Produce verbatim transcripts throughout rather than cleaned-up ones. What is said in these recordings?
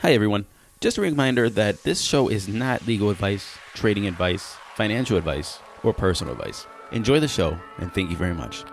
Hi, everyone. Just a reminder that this show is not legal advice, trading advice, financial advice, or personal advice. Enjoy the show, and thank you very much.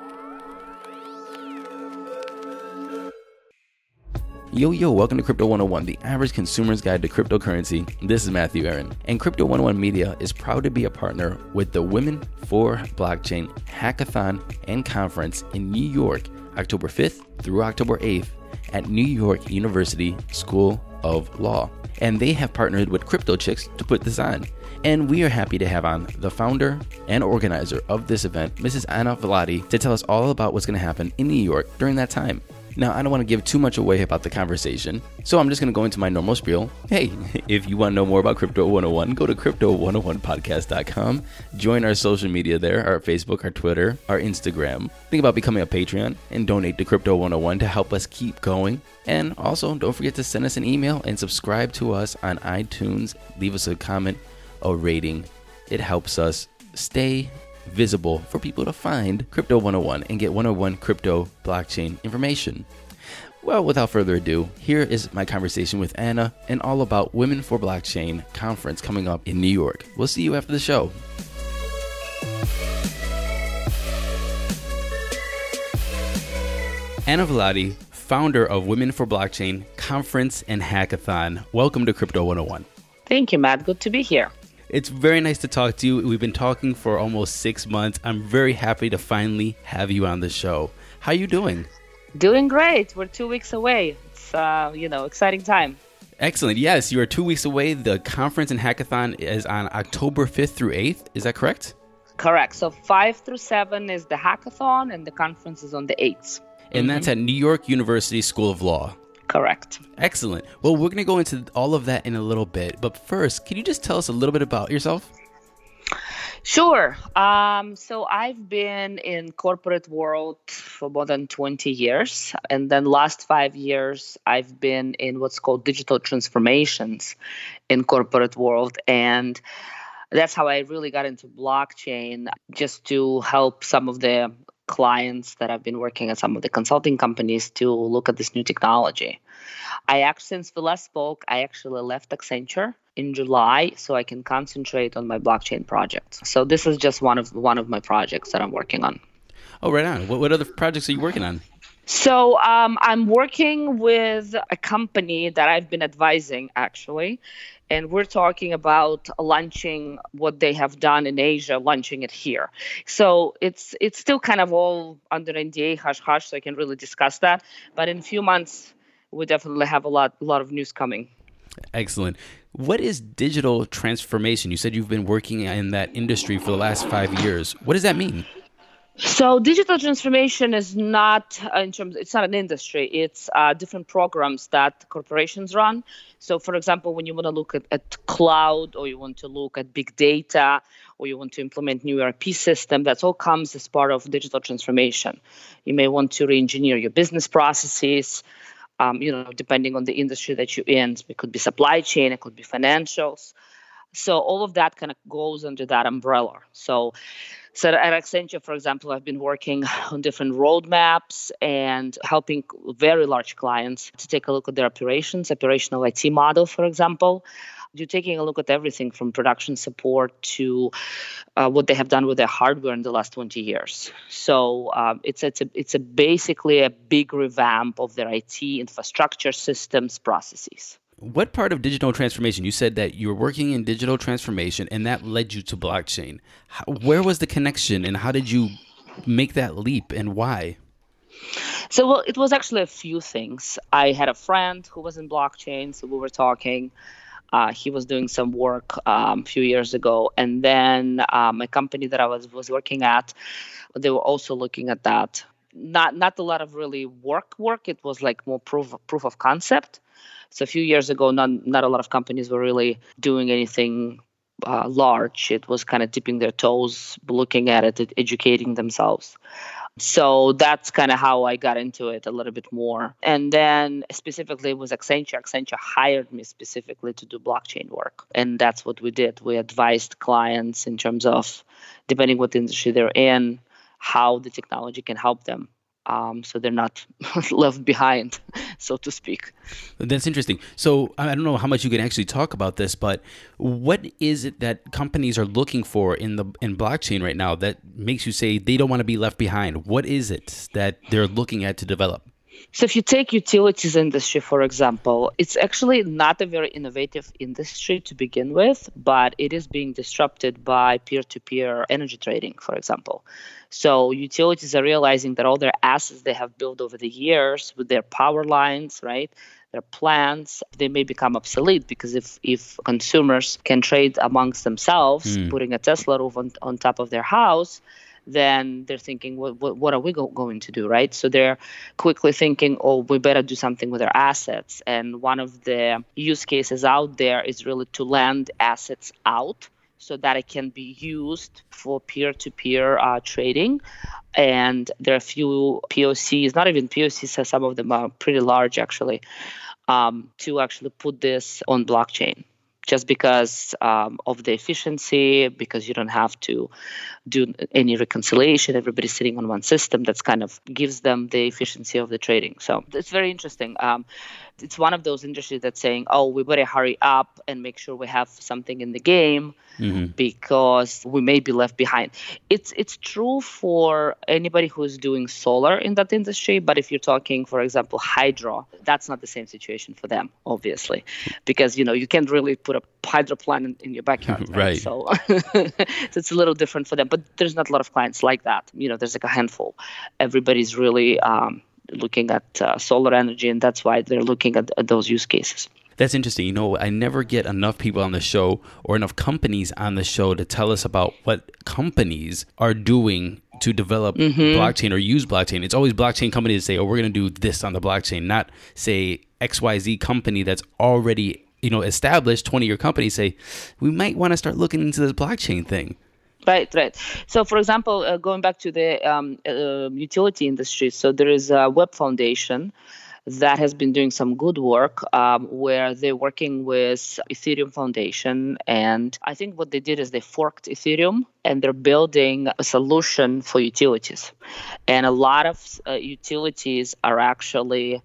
Yo, yo, welcome to Crypto one oh one, the average consumer's guide to cryptocurrency. This is Matthew Aaron, and Crypto one oh one Media is proud to be a partner with the Women for Blockchain Hackathon and Conference in New York, October fifth through October eighth at New York University School of Law. And they have partnered with Crypto Chicks to put this on. And we are happy to have on the founder and organizer of this event, Missus Anna Vladi, to tell us all about what's going to happen in New York during that time. Now, I don't want to give too much away about the conversation, so I'm just going to go into my normal spiel. Hey, if you want to know more about Crypto one oh one, go to crypto one oh one podcast dot com. Join our social media there, our Facebook, our Twitter, our Instagram. Think about becoming a Patreon and donate to Crypto one oh one to help us keep going. And also, don't forget to send us an email and subscribe to us on iTunes. Leave us a comment, a rating. It helps us stay visible for people to find Crypto one oh one and get one oh one crypto blockchain information. Well, without further ado, here is my conversation with Anna and all about Women for Blockchain conference coming up in New York. We'll see you after the show. Anna Vladi, founder of Women for Blockchain Conference and Hackathon. Welcome to Crypto one oh one. Thank you, Matt. Good to be here. It's very nice to talk to you. We've been talking for almost six months. I'm very happy to finally have you on the show. How are you doing? Doing great. We're two weeks away. It's, uh, you know, exciting time. Excellent. Yes, you are two weeks away. The conference and hackathon is on October fifth through eighth. Is that correct? Correct. So five through seven is the hackathon and the conference is on the eighth. And mm-hmm. that's at New York University School of Law. Correct. Excellent. Well, we're going to go into all of that in a little bit. But first, can you just tell us a little bit about yourself? Sure. Um, so I've been in corporate world for more than twenty years. And then last five years, I've been in what's called digital transformations in corporate world. And that's how I really got into blockchain, just to help some of the clients that I've been working at some of the consulting companies to look at this new technology. I actually, since we last spoke, I actually left Accenture in July so I can concentrate on my blockchain project. So this is just one of one of my projects that I'm working on. Oh, right on. What, what other projects are you working on? So um, I'm working with a company that I've been advising, actually. And we're talking about launching what they have done in Asia, launching it here. So it's it's still kind of all under N D A, hush hush, so I can really discuss that. But in a few months, we definitely have a lot, a lot of news coming. Excellent. What is digital transformation? You said you've been working in that industry for the last five years. What does that mean? So digital transformation is not uh, in terms. It's not an industry. It's uh, different programs that corporations run. So, for example, when you want to look at, at cloud, or you want to look at big data, or you want to implement new E R P system, that all comes as part of digital transformation. You may want to re-engineer your business processes. Um, you know, depending on the industry that you're in, it could be supply chain, it could be financials. So all of that kind of goes under that umbrella. So. So at Accenture, for example, I've been working on different roadmaps and helping very large clients to take a look at their operations, operational I T model, for example. You're taking a look at everything from production support to uh, what they have done with their hardware in the last twenty years. So um, it's it's a, it's a basically a big revamp of their I T infrastructure, systems, processes. What part of digital transformation? You said that you were working in digital transformation and that led you to blockchain. How, where was the connection and how did you make that leap and why? So, well, it was actually a few things. I had a friend who was in blockchain, so we were talking. Uh, he was doing some work um, a few years ago. And then um, a company that I was, was working at, they were also looking at that. Not not a lot of really work work. It was like more proof proof of concept. So a few years ago, not, not a lot of companies were really doing anything uh, large. It was kind of dipping their toes, looking at it, educating themselves. So that's kind of how I got into it a little bit more. And then specifically it was Accenture. Accenture hired me specifically to do blockchain work. And that's what we did. We advised clients in terms of, depending what industry they're in, how the technology can help them. Um, so they're not left behind, so to speak. That's interesting. So I don't know how much you can actually talk about this, but what is it that companies are looking for in the in blockchain right now that makes you say they don't want to be left behind? What is it that they're looking at to develop? So if you take utilities industry, for example, it's actually not a very innovative industry to begin with, but it is being disrupted by peer-to-peer energy trading, for example. So utilities are realizing that all their assets they have built over the years with their power lines, right, their plants, they may become obsolete because if, if consumers can trade amongst themselves, mm. putting a Tesla roof on, on top of their house, then they're thinking, what, what, what are we go- going to do, right? So they're quickly thinking, oh, we better do something with our assets. And one of the use cases out there is really to lend assets out so that it can be used for peer-to-peer uh, trading. And there are a few P O Cs, not even P O Cs, some of them are pretty large actually, um, to actually put this on blockchain. Just because um, of the efficiency, because you don't have to do any reconciliation. Everybody's sitting on one system. That's kind of gives them the efficiency of the trading. So it's very interesting. Um, it's one of those industries that's saying, oh, we better hurry up and make sure we have something in the game mm-hmm. because we may be left behind. It's it's true for anybody who's doing solar in that industry. But if you're talking, for example, hydro, that's not the same situation for them, obviously, because, you know, you can't really put a hydro plant in, in your backyard. Right. right. So, so it's a little different for them. But there's not a lot of clients like that. You know, there's like a handful. Everybody's really um, looking at uh, solar energy, and that's why they're looking at, at those use cases. That's interesting. You know, I never get enough people on the show or enough companies on the show to tell us about what companies are doing to develop mm-hmm. blockchain or use blockchain. It's always blockchain companies that say, oh, we're going to do this on the blockchain, not say X Y Z company that's already, you know, established twenty-year company say, we might want to start looking into this blockchain thing. Right, right. So, for example, uh, going back to the um, uh, utility industry, so there is a Web Foundation that has been doing some good work um, where they're working with Ethereum Foundation. And I think what they did is they forked Ethereum and they're building a solution for utilities. And a lot of uh, utilities are actually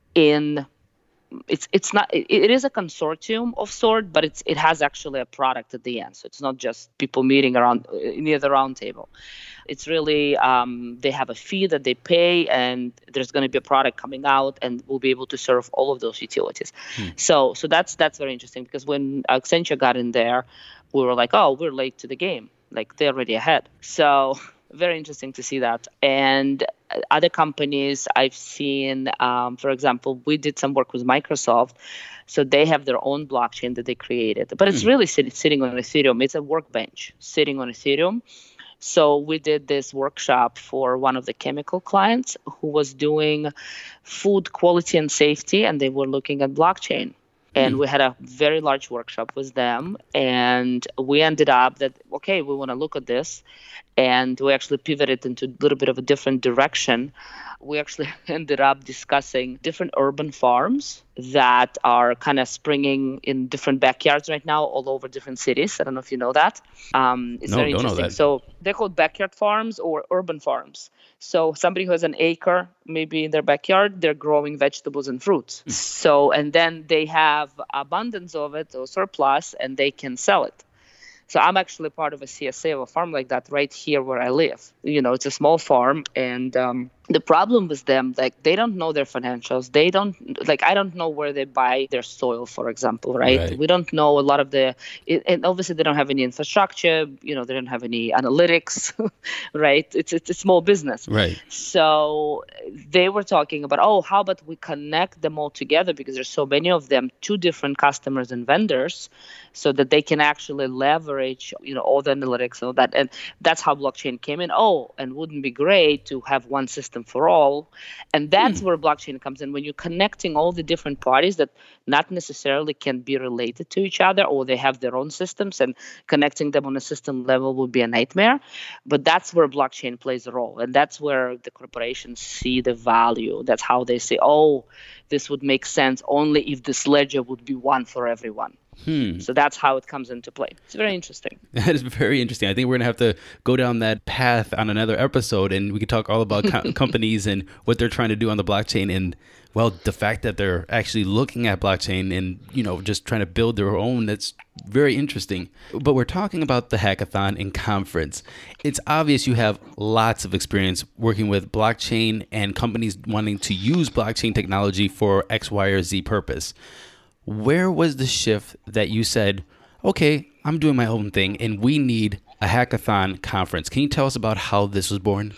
in It's it's not it, it is a consortium of sort, but it's it has actually a product at the end. So it's not just people meeting around near the round table. It's really um, they have a fee that they pay, and there's going to be a product coming out, and we'll be able to serve all of those utilities. Hmm. So so that's that's very interesting because when Accenture got in there, we were like, oh, we're late to the game. Like they're already ahead. So very interesting to see that. And other companies I've seen, um, for example, we did some work with Microsoft. So they have their own blockchain that they created. But it's really sit- sitting on Ethereum. It's a workbench sitting on Ethereum. So we did this workshop for one of the chemical clients who was doing food quality and safety, and they were looking at blockchain. And we had a very large workshop with them, and we ended up that, okay, we want to look at this. And we actually pivoted into a little bit of a different direction. We actually ended up discussing different urban farms that are kind of springing in different backyards right now all over different cities. I don't know if you know that. Um, it's no, very don't interesting. Know that. So they're called backyard farms or urban farms. So somebody who has an acre, maybe in their backyard, they're growing vegetables and fruits. Mm. So, and then they have abundance of it or surplus, and they can sell it. So I'm actually part of a C S A of a farm like that right here where I live. You know, it's a small farm, and um, the problem with them, like they don't know their financials. They don't, like I don't know where they buy their soil, for example, right? right. We don't know a lot of the, it, and obviously they don't have any infrastructure. You know, they don't have any analytics, right? It's, it's a small business. Right. So they were talking about, oh, how about we connect them all together because there's so many of them, two different customers and vendors, so that they can actually leverage, you know, all the analytics and all that. And that's how blockchain came in. Oh, and wouldn't it be great to have one system for all? And that's mm. where blockchain comes in, when you're connecting all the different parties that not necessarily can be related to each other, or they have their own systems, and connecting them on a system level would be a nightmare. But that's where blockchain plays a role. And that's where the corporations see the value. That's how they say, oh, this would make sense only if this ledger would be one for everyone. Hmm. So that's how it comes into play. It's very interesting. That is very interesting. I think we're going to have to go down that path on another episode, and we could talk all about co- companies and what they're trying to do on the blockchain, and, well, the fact that they're actually looking at blockchain and, you know, just trying to build their own. That's very interesting. But we're talking about the hackathon and conference. It's obvious you have lots of experience working with blockchain and companies wanting to use blockchain technology for X, Y, or Z purpose. Where was the shift that you said, okay, I'm doing my own thing and we need a hackathon conference? Can you tell us about how this was born?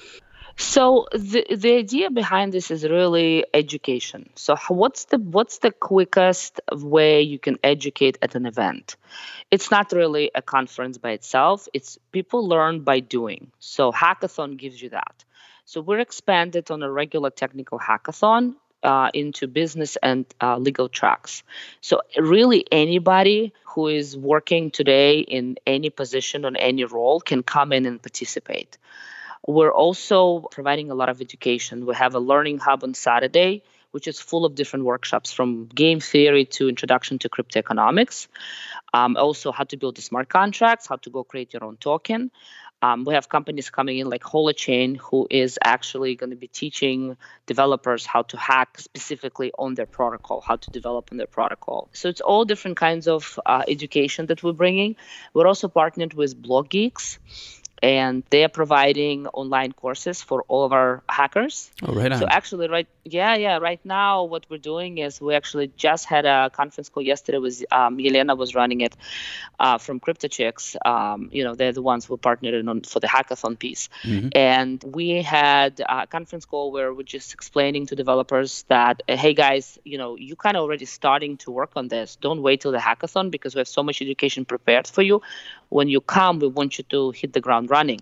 So the the idea behind this is really education. So how- what's the what's the quickest way you can educate at an event? It's not really a conference by itself. It's people learn by doing. So hackathon gives you that. So we're expanded on a regular technical hackathon uh, into business and uh, legal tracks. So really anybody who is working today in any position on any role can come in and participate. We're also providing a lot of education. We have a learning hub on Saturday, which is full of different workshops from game theory to introduction to crypto economics. Um, also, how to build the smart contracts, how to go create your own token. Um, we have companies coming in like Holochain, who is actually going to be teaching developers how to hack specifically on their protocol, how to develop on their protocol. So it's all different kinds of uh, education that we're bringing. We're also partnered with BlockGeeks, and they are providing online courses for all of our hackers. Oh, right on. So actually, right, yeah, yeah, right now what we're doing is we actually just had a conference call yesterday with um, Yelena was running it uh, from CryptoChicks. Um, you know, they're the ones who partnered in on for the hackathon piece. Mm-hmm. And we had a conference call where we're just explaining to developers that, hey guys, you know, you kind of already starting to work on this. Don't wait till the hackathon because we have so much education prepared for you. When you come, we want you to hit the ground running.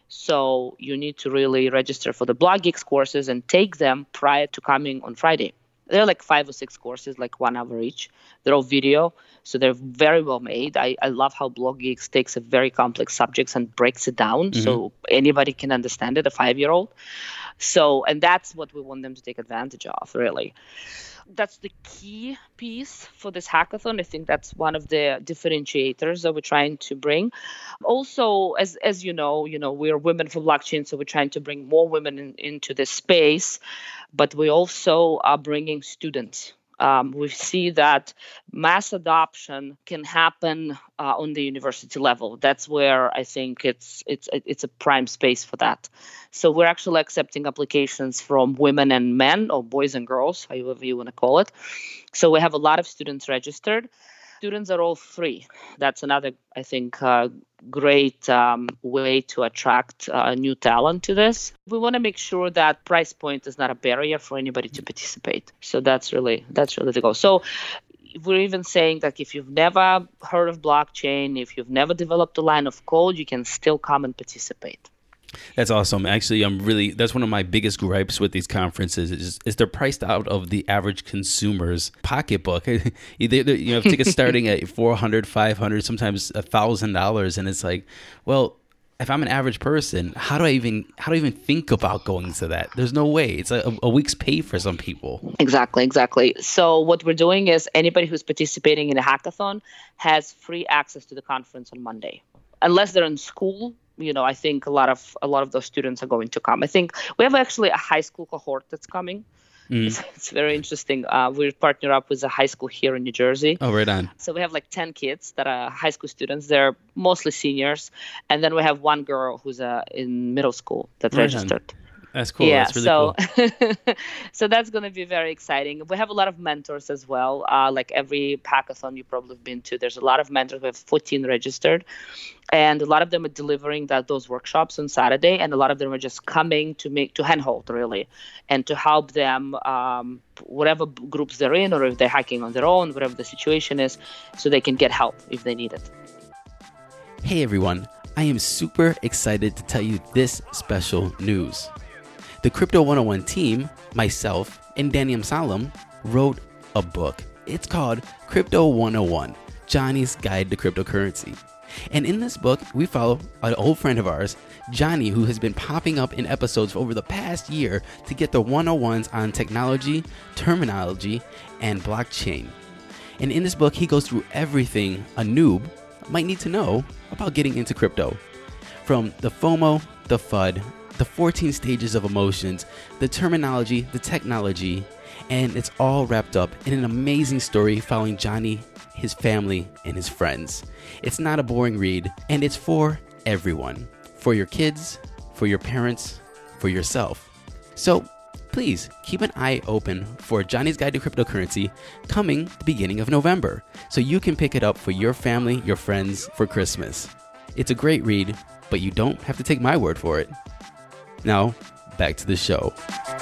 So you need to really register for the BlockGeeks courses and take them prior to coming on Friday. They're like five or six courses, like one hour each. They're all video, so they're very well made. I, I love how BlockGeeks takes a very complex subjects and breaks it down mm-hmm. so anybody can understand it, a five-year-old. So, and that's what we want them to take advantage of, really. That's the key piece for this hackathon. I think that's one of the differentiators that we're trying to bring. Also, as as you know, you know, we're women for blockchain, so we're trying to bring more women in, into this space. But we also are bringing students. Um, we see that mass adoption can happen uh, on the university level. That's where I think it's it's it's a prime space for that. So we're actually accepting applications from women and men, or boys and girls, however you want to call it. So we have a lot of students registered. Students are all free. That's another, I think, uh, great um, way to attract uh, new talent to this. We want to make sure that price point is not a barrier for anybody to participate. So that's really that's really the goal. So we're even saying that if you've never heard of blockchain, if you've never developed a line of code, you can still come and participate. That's awesome. Actually, I'm really, that's one of my biggest gripes with these conferences is, is they're priced out of the average consumer's pocketbook. they, they, you know, tickets starting at four hundred, five hundred, sometimes one thousand dollars. And it's like, well, if I'm an average person, how do I even, how do I even think about going to that? There's no way. It's a, a week's pay for some people. Exactly, exactly. So what we're doing is anybody who's participating in a hackathon has free access to the conference on Monday, unless they're in school. You know, I think a lot of a lot of those students are going to come. I think we have actually a high school cohort that's coming. Mm. It's, it's very interesting. Uh, we partner up with a high school here in New Jersey. Oh, right on. So we have like ten kids that are high school students. They're mostly seniors. And then we have one girl who's uh, in middle school that's right registered. On. That's cool. Yeah, that's really so, cool. So that's going to be very exciting. We have a lot of mentors as well. Uh, like every hackathon you probably have been to, there's a lot of mentors. We have fourteen registered. And a lot of them are delivering that those workshops on Saturday. And a lot of them are just coming to make to handhold, really, and to help them, um, whatever groups they're in, or if they're hacking on their own, whatever the situation is, so they can get help if they need it. Hey, everyone. I am super excited to tell you this special news. The Crypto one oh one team, myself, and Danny Amsalem wrote a book. It's called Crypto one oh one, Johnny's Guide to Cryptocurrency. And in this book, we follow an old friend of ours, Johnny, who has been popping up in episodes for over the past year to get the one oh ones on technology, terminology, and blockchain. And in this book, he goes through everything a noob might need to know about getting into crypto. From the FOMO, the FUD, the fourteen stages of emotions, the terminology, the technology, and it's all wrapped up in an amazing story following Johnny, his family, and his friends. It's not a boring read, and it's for everyone. For your kids, for your parents, for yourself. So please keep an eye open for Johnny's Guide to Cryptocurrency coming the beginning of November, so you can pick it up for your family, your friends, for Christmas. It's a great read, but you don't have to take my word for it. Now, back to the show.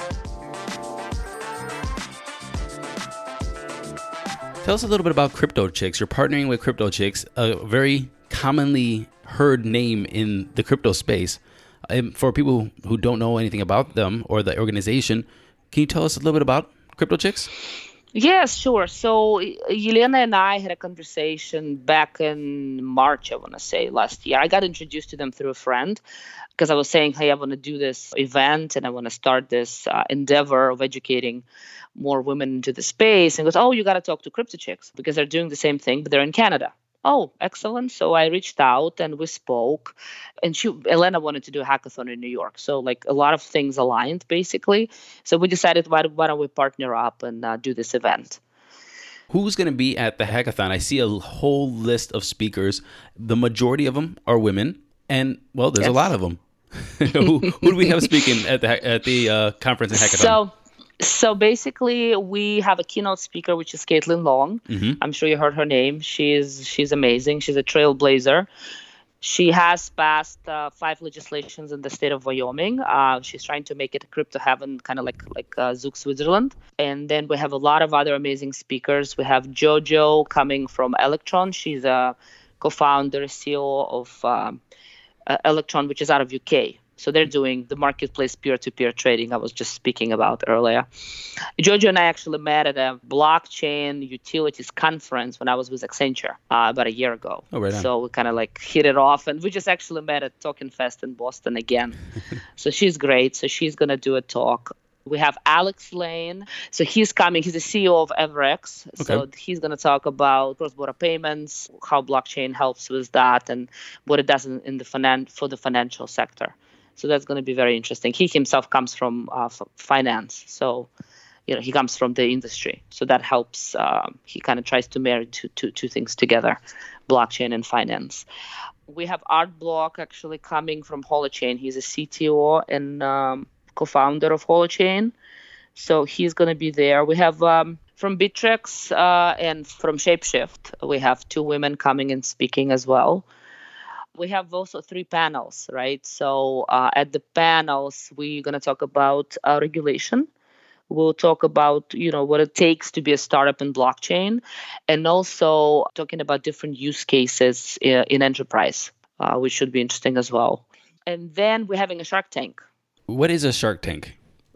Tell us a little bit about Crypto Chicks. You're partnering with Crypto Chicks, a very commonly heard name in the crypto space. And for people who don't know anything about them or the organization, can you tell us a little bit about Crypto Chicks? Yes, sure. So Yelena and I had a conversation back in March, I want to say, last year. I got introduced to them through a friend because I was saying, hey, I want to do this event and I want to start this uh, endeavor of educating more women into the space. And he goes, oh, you got to talk to Crypto Chicks because they're doing the same thing, but they're in Canada. Oh, excellent. So I reached out and we spoke, and she, Elena wanted to do a hackathon in New York. So like a lot of things aligned basically. So we decided, why, why don't we partner up and uh, do this event? Who's going to be at the hackathon? I see a whole list of speakers. The majority of them are women, and well, there's yes. a lot of them. who, who do we have speaking at the at the uh, conference and hackathon? So. So basically, we have a keynote speaker, which is Caitlin Long. Mm-hmm. I'm sure you heard her name. She's she's amazing. She's a trailblazer. She has passed uh, five legislations in the state of Wyoming. Uh, she's trying to make it a crypto heaven, kind of like like uh, Zug, Switzerland. And then we have a lot of other amazing speakers. We have Jojo coming from Electron. She's a co-founder, C E O of um, uh, Electron, which is out of U K. So they're doing the marketplace peer-to-peer trading I was just speaking about earlier. Jojo and I actually met at a blockchain utilities conference when I was with Accenture uh, about a year ago. Oh, right on. So we kind of like hit it off, and we just actually met at Token Fest in Boston again. So she's great. So she's going to do a talk. We have Alex Lane. So he's coming. He's the C E O of Everex. Okay. So he's going to talk about cross-border payments, how blockchain helps with that, and what it does in, in the finan- for the financial sector. So that's going to be very interesting. He himself comes from uh, f- finance. So, you know, he comes from the industry. So that helps. Um, he kind of tries to marry two, two, two things together, blockchain and finance. We have Art Block actually coming from Holochain. He's a C T O and um, co-founder of Holochain. So he's going to be there. We have um, from Bittrex uh, and from Shapeshift, we have two women coming and speaking as well. We have also three panels, right? So uh, at the panels, we're going to talk about uh, regulation. We'll talk about, you know, what it takes to be a startup in blockchain, and also talking about different use cases in, in enterprise, uh, which should be interesting as well. And then we're having a Shark Tank. What is a Shark Tank?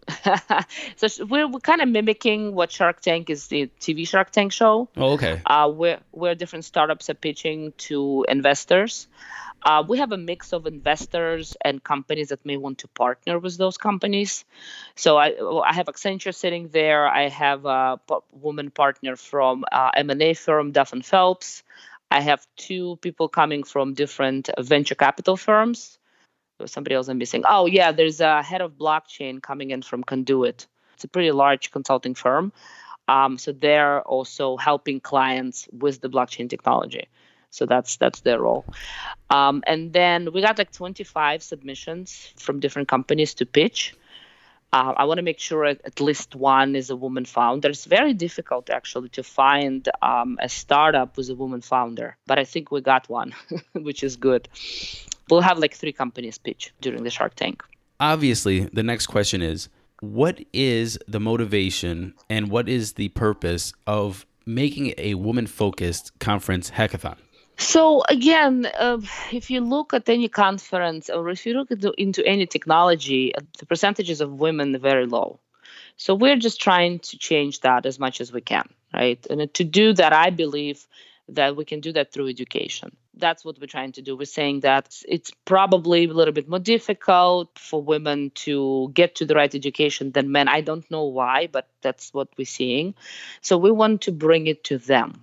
So we're, we're kind of mimicking what Shark Tank is, the T V Shark Tank show. Oh, okay. Uh, where, where different startups are pitching to investors. Uh, we have a mix of investors and companies that may want to partner with those companies. So I, I have Accenture sitting there. I have a woman partner from uh, M and A firm, Duff and Phelps. I have two people coming from different venture capital firms. There was somebody else I'm missing. Oh, yeah, there's a head of blockchain coming in from Conduit. It's a pretty large consulting firm. Um, so they're also helping clients with the blockchain technology. So that's that's their role. Um, and then we got like twenty-five submissions from different companies to pitch. Uh, I want to make sure at least one is a woman founder. It's very difficult actually to find um, a startup with a woman founder, but I think we got one, which is good. We'll have like three companies pitch during the Shark Tank. Obviously, the next question is, what is the motivation and what is the purpose of making a woman-focused conference hackathon? So again, uh, if you look at any conference or if you look at the, into any technology, the percentages of women are very low. So we're just trying to change that as much as we can, right? And to do that, I believe that we can do that through education. That's what we're trying to do. We're saying that it's probably a little bit more difficult for women to get to the right education than men. I don't know why, but that's what we're seeing. So we want to bring it to them.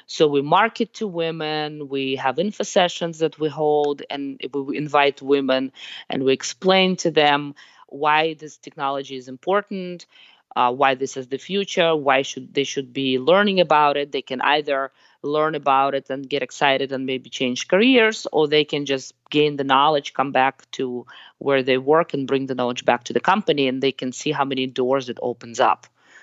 So we market to women, we have info sessions that we hold, and we invite women and we explain to them why this technology is important, uh, why this is the future, why should they should be learning about it. They can either learn about it and get excited and maybe change careers, or they can just gain the knowledge, come back to where they work and bring the knowledge back to the company, and they can see how many doors it opens up.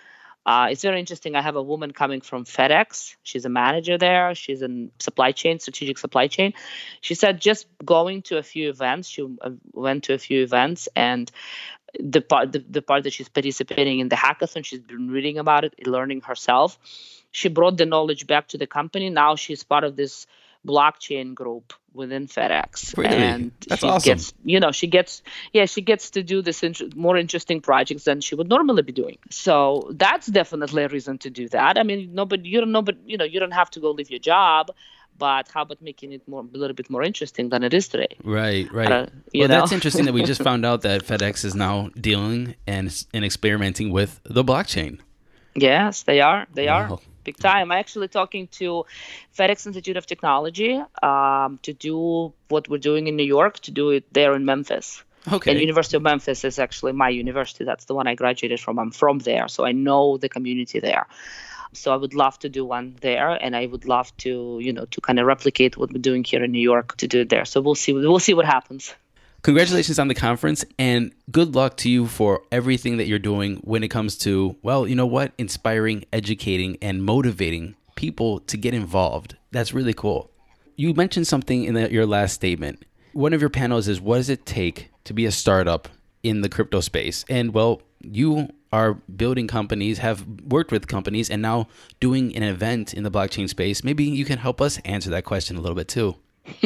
Uh, it's very interesting. I have a woman coming from FedEx. She's a manager there. She's in supply chain, strategic supply chain. She said just going to a few events, she uh, went to a few events, and the part the, the part that she's participating in the hackathon, she's been reading about it, learning herself. She brought the knowledge back to the company. Now she's part of this blockchain group within FedEx. Really? And That's she awesome. Gets, you know, she gets, yeah, she gets to do this inter- more interesting projects than she would normally be doing. So that's definitely a reason to do that. I mean, nobody, you don't know, but you know, you don't have to go leave your job. But how about making it more a little bit more interesting than it is today? Right, right. Uh, you well, know? that's interesting that we just found out that FedEx is now dealing and and experimenting with the blockchain. Yes, they are. They Wow. are. Big time. I'm actually talking to FedEx Institute of Technology um, to do what we're doing in New York, to do it there in Memphis. Okay. And University of Memphis is actually my university. That's the one I graduated from. I'm from there, so I know the community there. So I would love to do one there, and I would love to, you know, to kind of replicate what we're doing here in New York to do it there. So we'll see. We'll see what happens. Congratulations on the conference, and good luck to you for everything that you're doing when it comes to, well, you know what, inspiring, educating, and motivating people to get involved. That's really cool. You mentioned something in the, your last statement. One of your panels is, what does it take to be a startup in the crypto space? And, well, you are building companies, have worked with companies, and now doing an event in the blockchain space. Maybe you can help us answer that question a little bit too.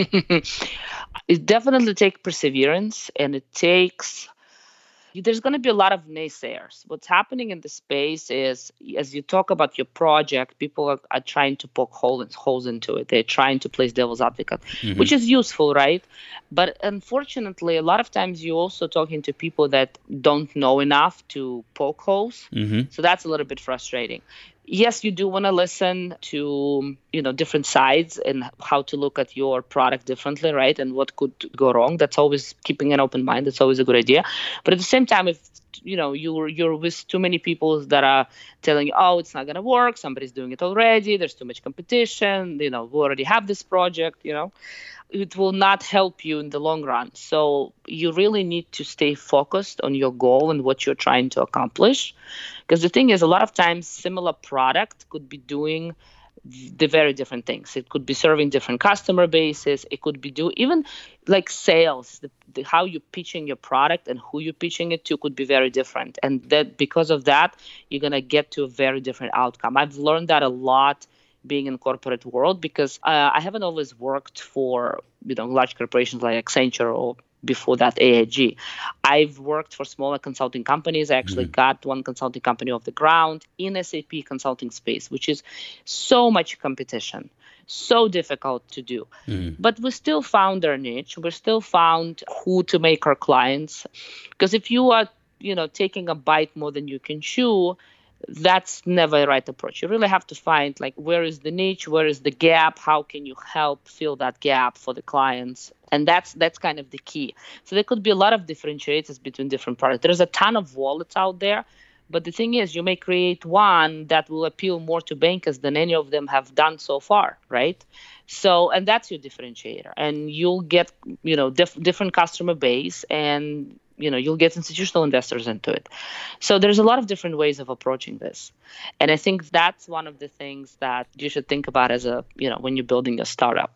It definitely takes perseverance, and it takes, there's going to be a lot of naysayers. What's happening in the space is, as you talk about your project, people are, are trying to poke holes, holes into it. They're trying to place devil's advocate, mm-hmm. which is useful, right? But unfortunately, a lot of times you're also talking to people that don't know enough to poke holes. Mm-hmm. So that's a little bit frustrating. Yes, you do want to listen to, you know, different sides and how to look at your product differently, right? And what could go wrong. That's always keeping an open mind. That's always a good idea. But at the same time, if, you know, you're, you're with too many people that are telling you, oh, it's not going to work. Somebody's doing it already. There's too much competition. You know, we already have this project, you know. It will not help you in the long run. So you really need to stay focused on your goal and what you're trying to accomplish. Because the thing is, a lot of times similar product could be doing the very different things. It could be serving different customer bases. It could be do even like sales, the, the, how you're pitching your product and who you're pitching it to could be very different. And that because of that, you're going to get to a very different outcome. I've learned that a lot being in corporate world, because uh, I haven't always worked for, you know, large corporations like Accenture or before that A I G. I've worked for smaller consulting companies. I actually mm-hmm. got one consulting company off the ground in S A P consulting space, which is so much competition, so difficult to do. Mm-hmm. But we still found our niche. We still found who to make our clients. Because if you are, you know, taking a bite more than you can chew, that's never the right approach. You really have to find, like, where is the niche, where is the gap, how can you help fill that gap for the clients? And that's that's kind of the key. So there could be a lot of differentiators between different products. There's a ton of wallets out there, but the thing is, you may create one that will appeal more to bankers than any of them have done so far, right? So, and that's your differentiator. And you'll get, you know, diff- different customer base, and you know, you'll get institutional investors into it. So there's a lot of different ways of approaching this. And I think that's one of the things that you should think about as a, you know, when you're building a startup.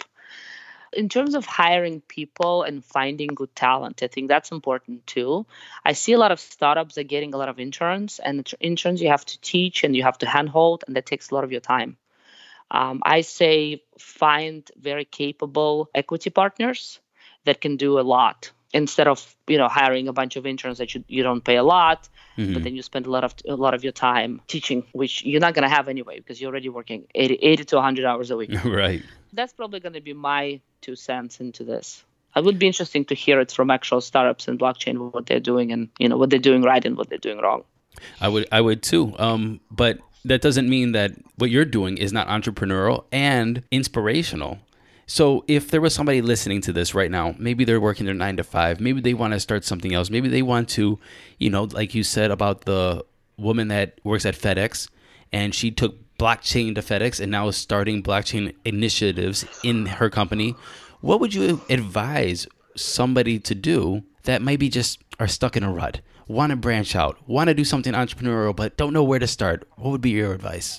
In terms of hiring people and finding good talent, I think that's important too. I see a lot of startups are getting a lot of interns, and interns you have to teach and you have to handhold, and that takes a lot of your time. Um, I say find very capable equity partners that can do a lot, instead of, you know, hiring a bunch of interns that you, you don't pay a lot, mm-hmm. but then you spend a lot of a lot of your time teaching, which you're not going to have anyway because you're already working eighty, eighty to one hundred hours a week. Right. That's probably going to be my two cents into this. It would be interesting to hear it from actual startups in blockchain, what they're doing and, you know, what they're doing right and what they're doing wrong. I would I would too. Um, but that doesn't mean that what you're doing is not entrepreneurial and inspirational. So if there was somebody listening to this right now, maybe they're working their nine to five, maybe they want to start something else. Maybe they want to, you know, like you said about the woman that works at FedEx, and she took blockchain to FedEx and now is starting blockchain initiatives in her company. What would you advise somebody to do that maybe just are stuck in a rut, want to branch out, want to do something entrepreneurial, but don't know where to start? What would be your advice?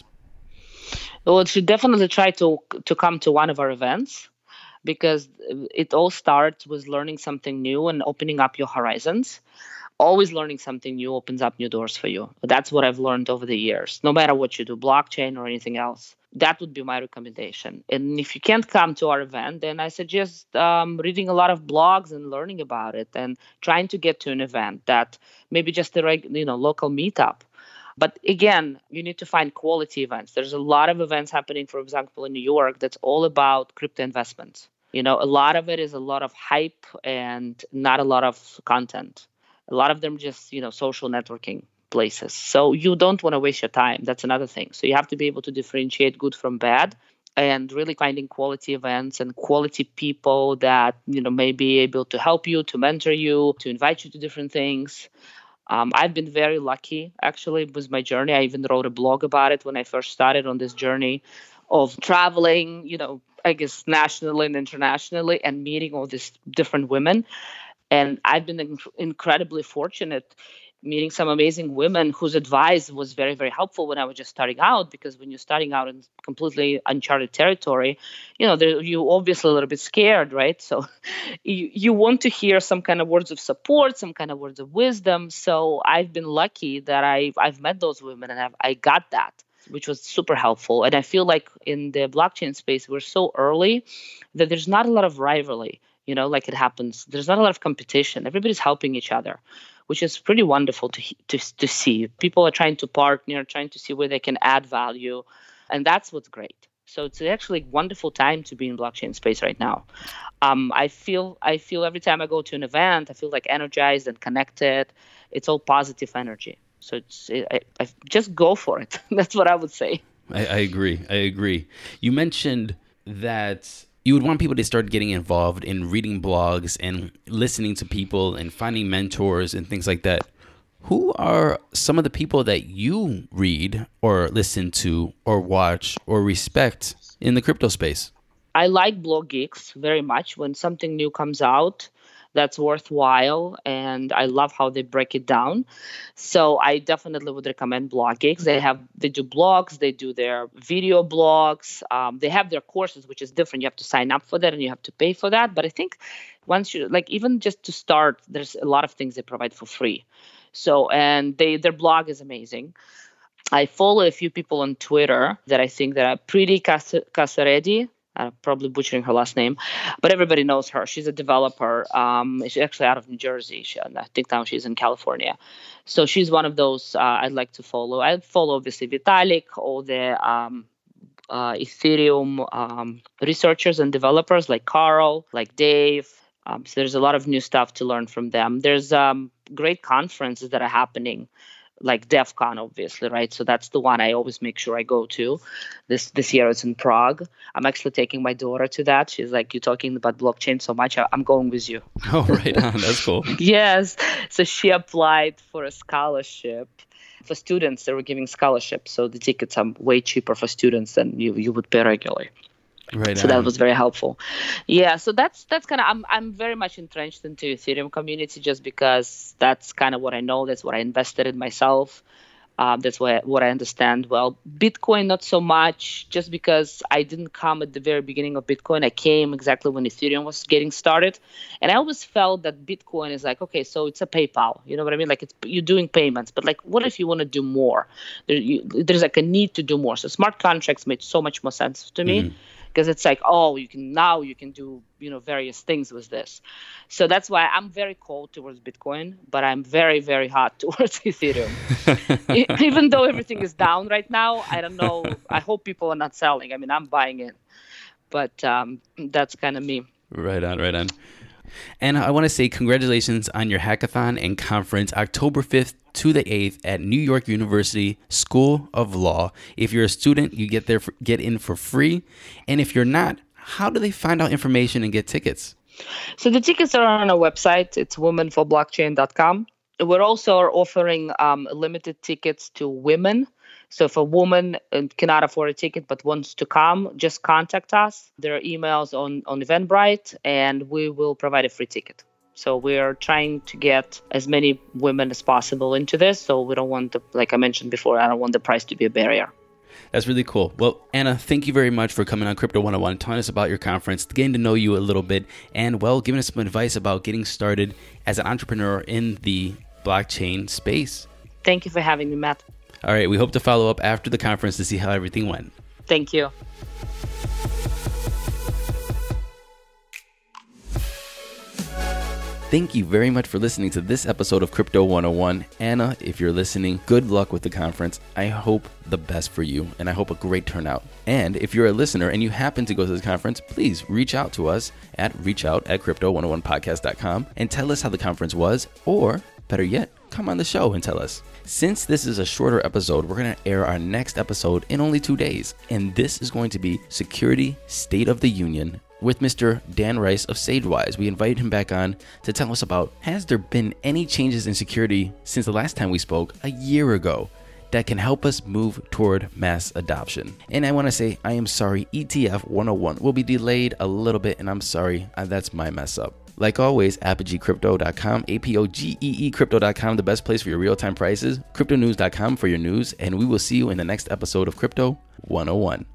Well, you should definitely try to to come to one of our events, because it all starts with learning something new and opening up your horizons. Always learning something new opens up new doors for you. That's what I've learned over the years, no matter what you do, blockchain or anything else. That would be my recommendation. And if you can't come to our event, then I suggest um, reading a lot of blogs and learning about it, and trying to get to an event that maybe just a reg- you know local meetup. But again, you need to find quality events. There's a lot of events happening, for example, in New York, that's all about crypto investments. You know, a lot of it is a lot of hype and not a lot of content. A lot of them just, you know, social networking places. So you don't want to waste your time. That's another thing. So you have to be able to differentiate good from bad, and really finding quality events and quality people that, you know, may be able to help you, to mentor you, to invite you to different things. Um, I've been very lucky, actually, with my journey. I even wrote a blog about it when I first started on this journey of traveling, you know, I guess nationally and internationally, and meeting all these different women. And I've been inc- incredibly fortunate meeting some amazing women whose advice was very, very helpful when I was just starting out. Because when you're starting out in completely uncharted territory, you know, there, you're obviously a little bit scared, right? So you, you want to hear some kind of words of support, some kind of words of wisdom. So I've been lucky that I've, I've met those women, and I've, I got that, which was super helpful. And I feel like in the blockchain space, we're so early that there's not a lot of rivalry, you know, like it happens. There's not a lot of competition. Everybody's helping each other, which is pretty wonderful to, to, to see. People are trying to partner, trying to see where they can add value. And that's what's great. So it's actually a wonderful time to be in blockchain space right now. Um, I feel I feel every time I go to an event, I feel like energized and connected. It's all positive energy. So it's I, I just go for it. That's what I would say. I, I agree. I agree. You mentioned that you would want people to start getting involved in reading blogs and listening to people and finding mentors and things like that. Who are some of the people that you read or listen to or watch or respect in the crypto space? I like Blog Geeks very much. When something new comes out that's worthwhile, and I love how they break it down. So I definitely would recommend Blog Geeks. They have they do blogs, they do their video blogs, um, they have their courses, which is different. You have to sign up for that and you have to pay for that. But I think once you like, even just to start, there's a lot of things they provide for free. So and they their blog is amazing. I follow a few people on Twitter that I think that are Preeti Kasaredi. I'm probably butchering her last name, but everybody knows her. She's a developer. Um, she's actually out of New Jersey. She, I think now she's in California. So she's one of those uh, I'd like to follow. I follow obviously Vitalik, all the um, uh, Ethereum um, researchers and developers like Carl, like Dave. Um, so there's a lot of new stuff to learn from them. There's um, great conferences that are happening, like DEF CON, obviously, right? So that's the one I always make sure I go to. This this year it's in Prague. I'm actually taking my daughter to that. She's like, you're talking about blockchain so much, I'm going with you. Oh, right on. That's cool. Yes. So she applied for a scholarship. For students, they were giving scholarships. So the tickets are way cheaper for students than you, you would pay regularly. Right. So on. That was very helpful. Yeah. So that's that's kind of I'm I'm very much entrenched into Ethereum community just because that's kind of what I know. That's what I invested in myself. Um, that's what what I understand well. Bitcoin, not so much, just because I didn't come at the very beginning of Bitcoin. I came exactly when Ethereum was getting started, and I always felt that Bitcoin is like, okay, so it's a PayPal. You know what I mean? Like it's you're doing payments, but like, what if you want to do more? There, you, there's like a need to do more. So smart contracts made so much more sense to me. Mm-hmm. Because it's like, oh, you can now you can do, you know, various things with this. So that's why I'm very cold towards Bitcoin, but I'm very, very hot towards Ethereum. Even though everything is down right now, I don't know. I hope people are not selling. I mean, I'm buying it. But um, that's kind of me. Right on, right on. And I want to say congratulations on your hackathon and conference, October fifth to the eighth at New York University School of Law. If you're a student, you get there for, get in for free. And if you're not, how do they find out information and get tickets? So the tickets are on our website. It's women for blockchain dot com. We're also offering um, limited tickets to women. So if a woman cannot afford a ticket but wants to come, just contact us. There are emails on, on Eventbrite, and we will provide a free ticket. So we are trying to get as many women as possible into this. So we don't want, the, like I mentioned before, I don't want the price to be a barrier. That's really cool. Well, Anna, thank you very much for coming on Crypto one oh one, telling us about your conference, getting to know you a little bit, and, well, giving us some advice about getting started as an entrepreneur in the blockchain space. Thank you for having me, Matt. All right, we hope to follow up after the conference to see how everything went. Thank you. Thank you very much for listening to this episode of Crypto one oh one. Anna, if you're listening, good luck with the conference. I hope the best for you, and I hope a great turnout. And if you're a listener and you happen to go to this conference, please reach out to us at reachout at crypto one oh one podcast dot com and tell us how the conference was, or better yet, come on the show and tell us. Since this is a shorter episode, we're going to air our next episode in only two days, and this is going to be Security State of the Union with Mister Dan Rice of SageWise. We invited him back on to tell us about, has there been any changes in security since the last time we spoke a year ago that can help us move toward mass adoption? And I want to say, I am sorry, E T F one oh one will be delayed a little bit, and I'm sorry, that's my mess up. Like always, apogee crypto dot com, A P O G E E crypto dot com, the best place for your real-time prices, crypto news dot com for your news, and we will see you in the next episode of Crypto one oh one.